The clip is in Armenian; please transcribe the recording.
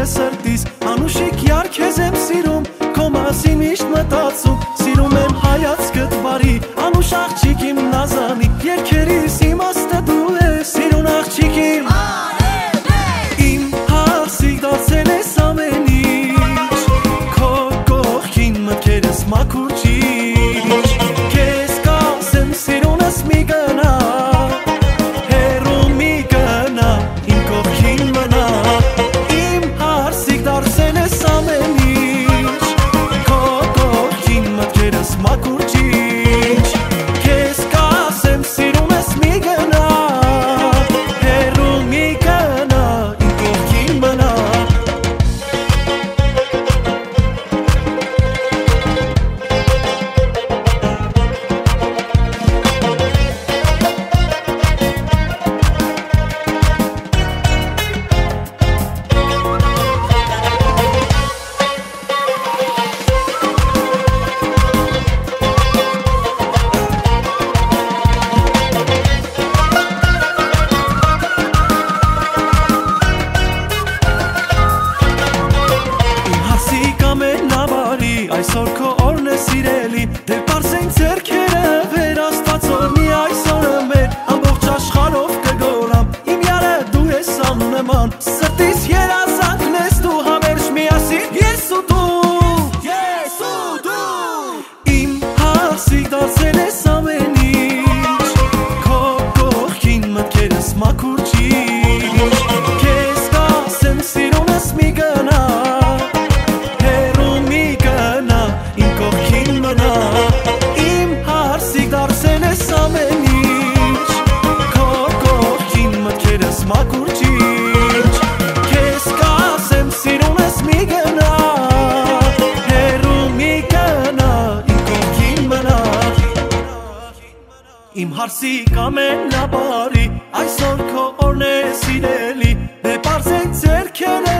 սրտիս Անուշիկ յարքեզ եմ սիրում Քո մասին միշտ մտածում Սիրում եմ հայացքդ բարի Անուշ աղջիկ իմ նազանի Երգերիս իմաստը դու ես Սիրուն աղջիկ իմ Իմ հարսիկ դարձել ես ամեն ինչ Քո կողքին մտքերս մաքուր ճիչ Քեզ կասեմ սիրունս մի գնա Հեռու մի գնա Իմ կողքին մնա Իմ հարսիկ դարձել ես ամեն ինչ Քո կողքին մտքերս մաքուր ճիչ Քեզ կասեմ սիրունս մի գնա Հեռու մի գնա Իմ կողքին մնա Այսօր քո օրն է սիրելի Դե պարզեն ձերքերը վեր Աստվածով մի այսօրը մեր Ամբողջ աշխարհով կգորամ Իմ յարը դու ես աննման Սրտիս երազանքն ես դու Համերժ միասին ես ու դու Իմ հարսիկ դարձել ես ամեն ինչ Քո կողքին մտքերս մաքուր ճիչ Քեզ կասեմ սիրունս մի գնա Իմ հարսիկ դարձել ես ամեն ինչ Քո կողքին մտքերս մաքուր ճիչ Քեզ կասեմ սիրունս մի գնա Հեռու մի գնա Իմ կողքին մնա Իմ հարսիկ ամենաբարի Այսօր քո օրն է սիրելի Դե պարզեն ձերքերը